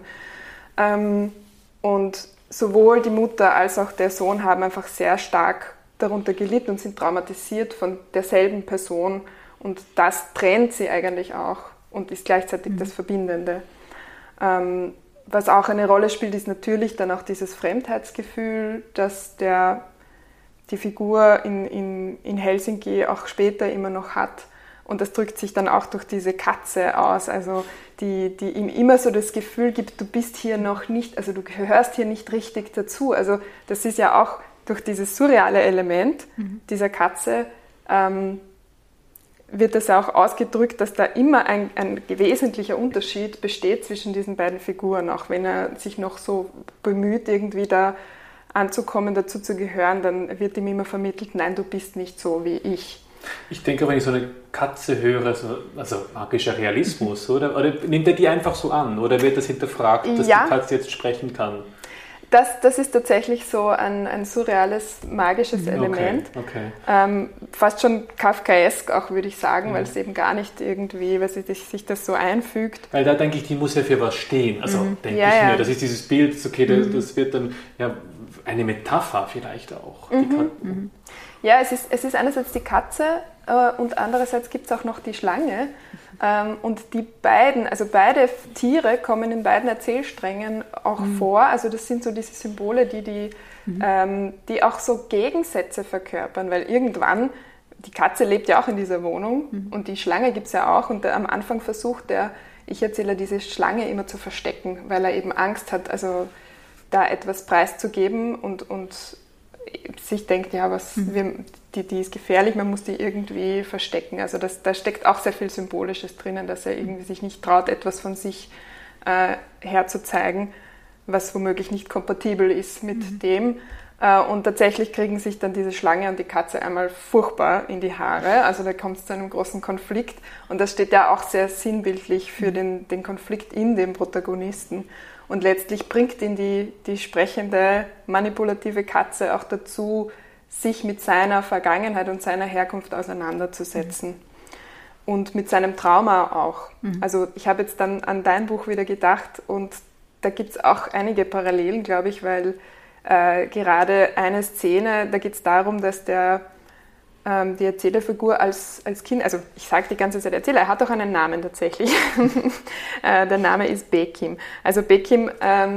Und sowohl die Mutter als auch der Sohn haben einfach sehr stark darunter gelitten und sind traumatisiert von derselben Person und das trennt sie eigentlich auch und ist gleichzeitig das Verbindende. Was auch eine Rolle spielt, ist natürlich dann auch dieses Fremdheitsgefühl, dass die Figur in Helsinki auch später immer noch hat. Und das drückt sich dann auch durch diese Katze aus, also die ihm immer so das Gefühl gibt, du bist hier noch nicht, also du gehörst hier nicht richtig dazu. Also das ist ja auch durch dieses surreale Element dieser Katze, wird das auch ausgedrückt, dass da immer ein wesentlicher Unterschied besteht zwischen diesen beiden Figuren, auch wenn er sich noch so bemüht, irgendwie da anzukommen, dazu zu gehören, dann wird ihm immer vermittelt, nein, du bist nicht so wie ich. Ich denke, wenn ich so eine Katze höre, also magischer Realismus, oder nimmt er die einfach so an, oder wird das hinterfragt, dass die Katze jetzt sprechen kann? Das ist tatsächlich so ein surreales, magisches Element. Okay. Fast schon kafkaesk auch, würde ich sagen, weil es eben gar nicht irgendwie, weil sich das so einfügt. Weil da denke ich, die muss ja für was stehen. Also denke ich mir, das ist dieses Bild, okay, das wird dann eine Metapher vielleicht auch. Ja, es ist einerseits die Katze und andererseits gibt es auch noch die Schlange. Und beide Tiere kommen in beiden Erzählsträngen auch vor. Also das sind so diese Symbole, die auch so Gegensätze verkörpern, weil irgendwann, die Katze lebt ja auch in dieser Wohnung und die Schlange gibt es ja auch und am Anfang versucht der Ich-Erzähler diese Schlange immer zu verstecken, weil er eben Angst hat, also da etwas preiszugeben und sich denkt, ja, die ist gefährlich, man muss die irgendwie verstecken. Also da steckt auch sehr viel Symbolisches drinnen, dass er irgendwie sich nicht traut, etwas von sich herzuzeigen, was womöglich nicht kompatibel ist mit dem. Und tatsächlich kriegen sich dann diese Schlange und die Katze einmal furchtbar in die Haare. Also da kommt es zu einem großen Konflikt. Und das steht ja auch sehr sinnbildlich für den Konflikt in dem Protagonisten. Und letztlich bringt ihn die sprechende, manipulative Katze auch dazu, sich mit seiner Vergangenheit und seiner Herkunft auseinanderzusetzen. Und mit seinem Trauma auch. Also ich habe jetzt dann an dein Buch wieder gedacht und da gibt es auch einige Parallelen, glaube ich, weil gerade eine Szene, da geht es darum, dass die Erzählerfigur als Kind, also ich sage die ganze Zeit Erzähler, er hat auch einen Namen tatsächlich. Der Name ist Bekim. Also Bekim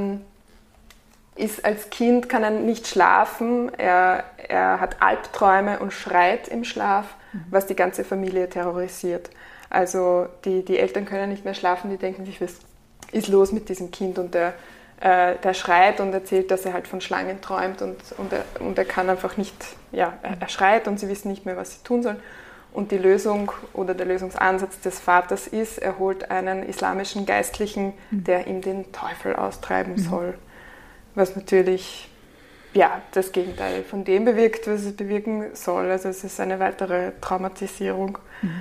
ist als Kind, kann er nicht schlafen, er hat Albträume und schreit im Schlaf, was die ganze Familie terrorisiert. Also die Eltern können nicht mehr schlafen, die denken sich, was ist los mit diesem Kind und der schreit und erzählt, dass er halt von Schlangen träumt und er kann einfach nicht, er schreit und sie wissen nicht mehr, was sie tun sollen. Und die Lösung oder der Lösungsansatz des Vaters ist, er holt einen islamischen Geistlichen, der ihm den Teufel austreiben soll. Was natürlich das Gegenteil von dem bewirkt, was es bewirken soll. Also es ist eine weitere Traumatisierung.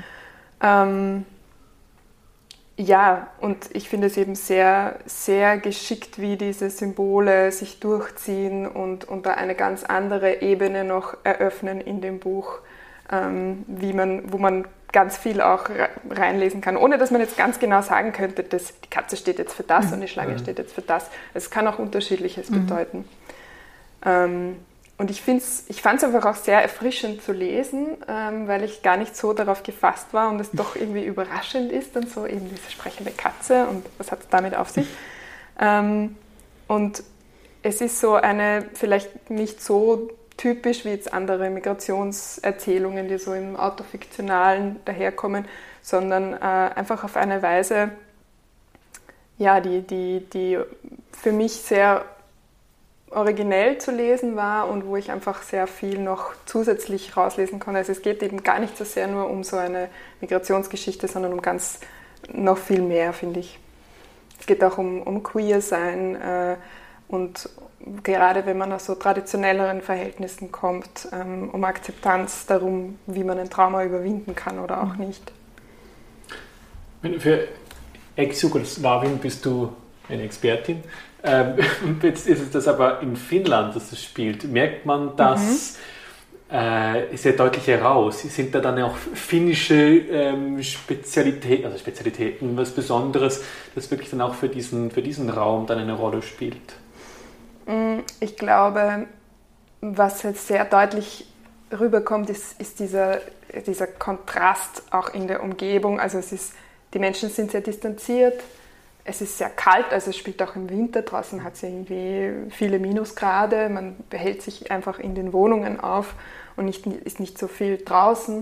Und ich finde es eben sehr, sehr geschickt, wie diese Symbole sich durchziehen und da eine ganz andere Ebene noch eröffnen in dem Buch, wo man ganz viel auch reinlesen kann, ohne dass man jetzt ganz genau sagen könnte, dass die Katze steht jetzt für das und die Schlange steht jetzt für das. Es kann auch Unterschiedliches bedeuten. Und ich fand es einfach auch sehr erfrischend zu lesen, weil ich gar nicht so darauf gefasst war und es doch irgendwie überraschend ist und so eben diese sprechende Katze und was hat es damit auf sich. Und es ist so eine, vielleicht nicht so typisch wie jetzt andere Migrationserzählungen, die so im Autofiktionalen daherkommen, sondern einfach auf eine Weise, ja, die für mich sehr originell zu lesen war und wo ich einfach sehr viel noch zusätzlich rauslesen konnte. Also es geht eben gar nicht so sehr nur um so eine Migrationsgeschichte, sondern um noch viel mehr, finde ich. Es geht auch um Queer-Sein und gerade wenn man aus so traditionelleren Verhältnissen kommt, um Akzeptanz darum, wie man ein Trauma überwinden kann oder auch nicht. Für Ex-Jugoslawien bist du eine Expertin. Jetzt ist es das aber in Finnland, dass es spielt. Merkt man, das ist ja deutlich heraus. Sind da dann auch finnische Spezialitäten, was Besonderes, das wirklich dann auch für diesen Raum dann eine Rolle spielt? Ich glaube, was jetzt sehr deutlich rüberkommt, ist dieser Kontrast auch in der Umgebung. Also die Menschen sind sehr distanziert. Es ist sehr kalt, also es spielt auch im Winter. Draußen hat es irgendwie viele Minusgrade. Man behält sich einfach in den Wohnungen auf und ist nicht so viel draußen.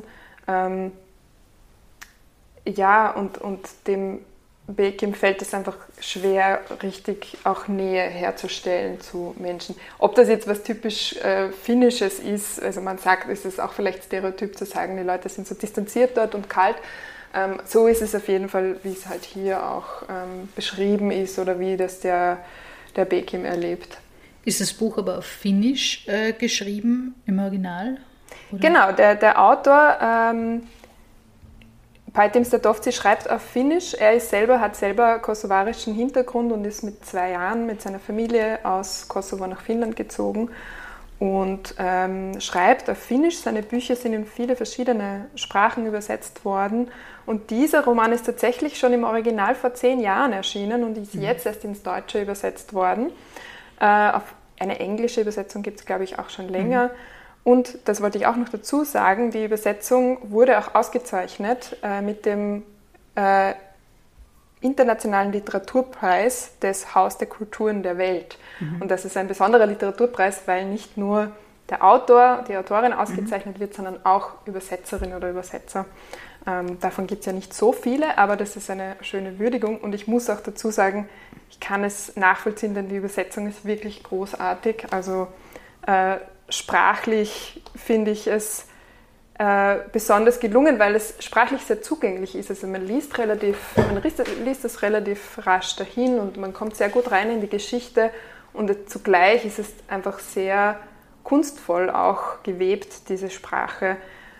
Und dem Bekim fällt es einfach schwer, richtig auch Nähe herzustellen zu Menschen. Ob das jetzt was typisch Finnisches ist, also man sagt, ist es auch vielleicht Stereotyp zu sagen, die Leute sind so distanziert dort und kalt. So ist es auf jeden Fall, wie es halt hier auch beschrieben ist oder wie das der Bekim erlebt. Ist das Buch aber auf Finnisch geschrieben im Original? Oder? Genau, der Autor Päitim Statovci schreibt auf Finnisch. Er hat selber kosovarischen Hintergrund und ist mit 2 Jahren mit seiner Familie aus Kosovo nach Finnland gezogen und schreibt auf Finnisch. Seine Bücher sind in viele verschiedene Sprachen übersetzt worden. Und dieser Roman ist tatsächlich schon im Original vor 10 Jahren erschienen und ist jetzt erst ins Deutsche übersetzt worden. Auf eine englische Übersetzung gibt es, glaube ich, auch schon länger. Und das wollte ich auch noch dazu sagen, die Übersetzung wurde auch ausgezeichnet mit dem Internationalen Literaturpreis des Haus der Kulturen der Welt. Und das ist ein besonderer Literaturpreis, weil nicht nur der Autor, die Autorin ausgezeichnet wird, sondern auch Übersetzerin oder Übersetzer. Davon gibt es ja nicht so viele, aber das ist eine schöne Würdigung. Und ich muss auch dazu sagen, ich kann es nachvollziehen, denn die Übersetzung ist wirklich großartig. Also sprachlich finde ich es besonders gelungen, weil es sprachlich sehr zugänglich ist. Also man liest es relativ rasch dahin und man kommt sehr gut rein in die Geschichte und zugleich ist es einfach sehr kunstvoll auch gewebt, diese Sprache.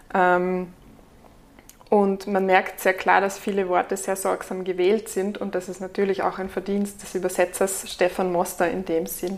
Und man merkt sehr klar, dass viele Worte sehr sorgsam gewählt sind und das ist natürlich auch ein Verdienst des Übersetzers Stefan Moster in dem Sinn.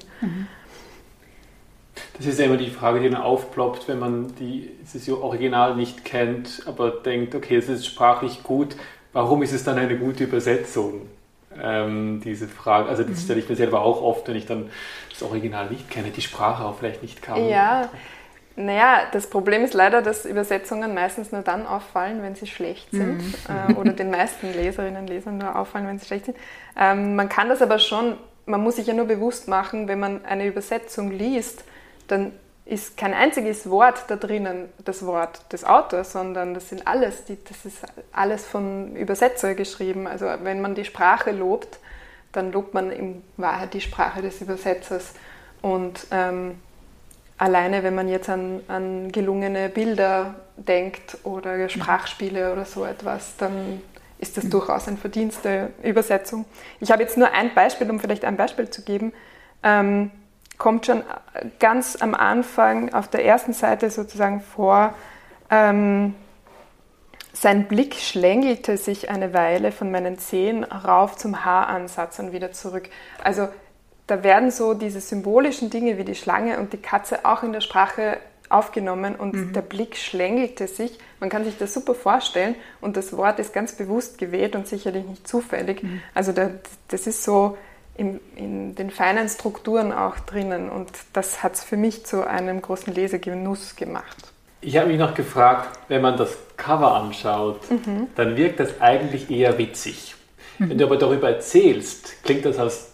Das ist ja immer die Frage, die dann aufploppt, wenn man dieses Original nicht kennt, aber denkt, okay, es ist sprachlich gut, warum ist es dann eine gute Übersetzung? Diese Frage, also das stelle ich mir selber auch oft, wenn ich dann das Original nicht kenne, die Sprache auch vielleicht nicht kann. Ja, naja, das Problem ist leider, dass Übersetzungen meistens nur dann auffallen, wenn sie schlecht sind oder den meisten Leserinnen und Lesern nur auffallen, wenn sie schlecht sind. Man kann das aber schon, man muss sich ja nur bewusst machen, wenn man eine Übersetzung liest, dann ist kein einziges Wort da drinnen das Wort des Autors, sondern das ist alles von Übersetzer geschrieben. Also wenn man die Sprache lobt, dann lobt man in Wahrheit die Sprache des Übersetzers. Und alleine, wenn man jetzt an gelungene Bilder denkt oder Sprachspiele oder so etwas, dann ist das durchaus ein Verdienst der Übersetzung. Ich habe jetzt nur ein Beispiel, um vielleicht ein Beispiel zu geben. Kommt schon ganz am Anfang auf der ersten Seite sozusagen vor, sein Blick schlängelte sich eine Weile von meinen Zehen rauf zum Haaransatz und wieder zurück. Also da werden so diese symbolischen Dinge wie die Schlange und die Katze auch in der Sprache aufgenommen und der Blick schlängelte sich. Man kann sich das super vorstellen und das Wort ist ganz bewusst gewählt und sicherlich nicht zufällig. Also das ist so in den feinen Strukturen auch drinnen und das hat es für mich zu einem großen Lesegenuss gemacht. Ich habe mich noch gefragt, wenn man das Cover anschaut, dann wirkt das eigentlich eher witzig. Wenn du aber darüber erzählst, klingt das als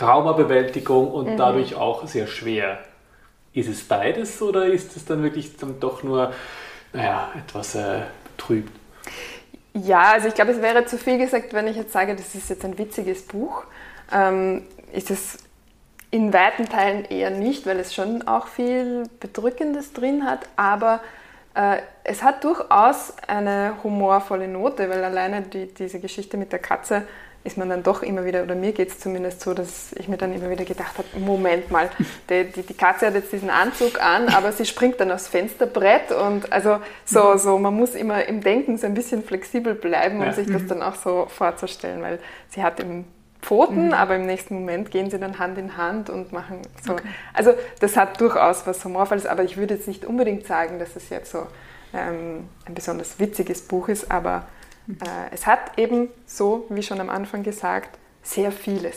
Traumabewältigung und dadurch auch sehr schwer. Ist es beides oder ist es dann wirklich dann doch nur etwas betrübt? Ja, also ich glaube, es wäre zu viel gesagt, wenn ich jetzt sage, das ist jetzt ein witziges Buch. Ist es in weiten Teilen eher nicht, weil es schon auch viel Bedrückendes drin hat, aber es hat durchaus eine humorvolle Note, weil alleine diese Geschichte mit der Katze ist man dann doch immer wieder, oder mir geht es zumindest so, dass ich mir dann immer wieder gedacht habe, Moment mal, die Katze hat jetzt diesen Anzug an, aber sie springt dann aufs Fensterbrett und also so man muss immer im Denken so ein bisschen flexibel bleiben, um sich das dann auch so vorzustellen, weil sie hat eben Pfoten, aber im nächsten Moment gehen sie dann Hand in Hand und machen so. Okay. Also das hat durchaus was Humorvolles, aber ich würde jetzt nicht unbedingt sagen, dass es jetzt so ein besonders witziges Buch ist, aber es hat eben so, wie schon am Anfang gesagt, sehr vieles.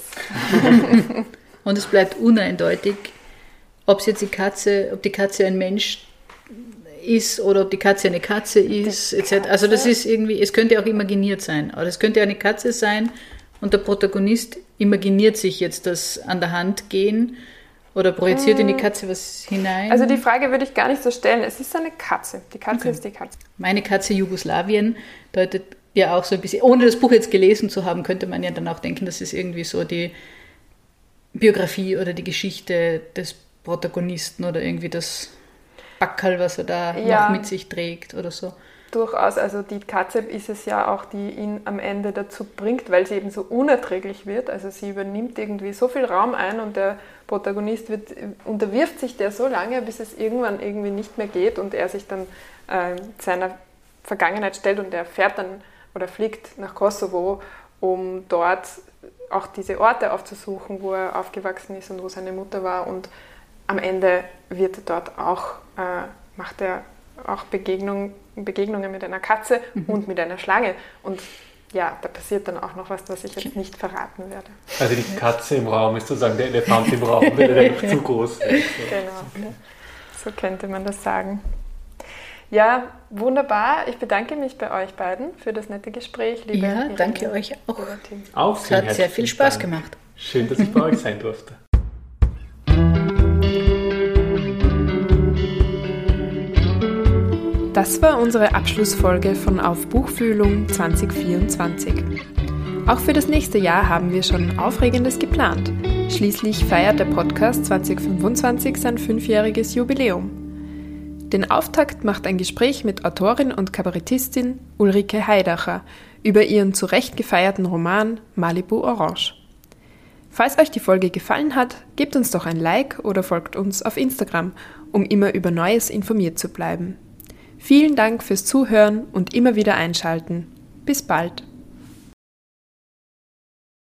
Und es bleibt uneindeutig, ob die Katze ein Mensch ist oder ob die Katze eine Katze ist, etc. Also das ist irgendwie, es könnte auch imaginiert sein, aber es könnte eine Katze sein und der Protagonist imaginiert sich jetzt das an der Hand gehen oder projiziert in die Katze was hinein. Also die Frage würde ich gar nicht so stellen. Es ist eine Katze. Die Katze ist die Katze. Meine Katze Jugoslawien deutet ja auch so ein bisschen, ohne das Buch jetzt gelesen zu haben, könnte man ja dann auch denken, das ist irgendwie so die Biografie oder die Geschichte des Protagonisten oder irgendwie das Backerl, was er da noch mit sich trägt oder so. Durchaus, also die Katze ist es ja auch, die ihn am Ende dazu bringt, weil sie eben so unerträglich wird. Also sie übernimmt irgendwie so viel Raum ein und der Protagonist unterwirft sich der so lange, bis es irgendwann irgendwie nicht mehr geht und er sich dann seiner Vergangenheit stellt und er fährt dann oder fliegt nach Kosovo, um dort auch diese Orte aufzusuchen, wo er aufgewachsen ist und wo seine Mutter war. Und am Ende wird er dort auch, macht er auch Begegnungen mit einer Katze und mit einer Schlange. Und ja, da passiert dann auch noch was ich jetzt nicht verraten werde. Also die Katze im Raum ist sozusagen der Elefant im Raum, wenn er noch zu groß ist. Genau, so könnte man das sagen. Ja, wunderbar. Ich bedanke mich bei euch beiden für das nette Gespräch. Liebe Irene, danke euch auch. Auch es hat sehr viel Spaß gemacht. Schön, dass ich bei euch sein durfte. Das war unsere Abschlussfolge von Auf Buchfühlung 2024. Auch für das nächste Jahr haben wir schon Aufregendes geplant. Schließlich feiert der Podcast 2025 sein 5-jähriges Jubiläum. Den Auftakt macht ein Gespräch mit Autorin und Kabarettistin Ulrike Heidacher über ihren zu Recht gefeierten Roman Malibu Orange. Falls euch die Folge gefallen hat, gebt uns doch ein Like oder folgt uns auf Instagram, um immer über Neues informiert zu bleiben. Vielen Dank fürs Zuhören und immer wieder einschalten. Bis bald!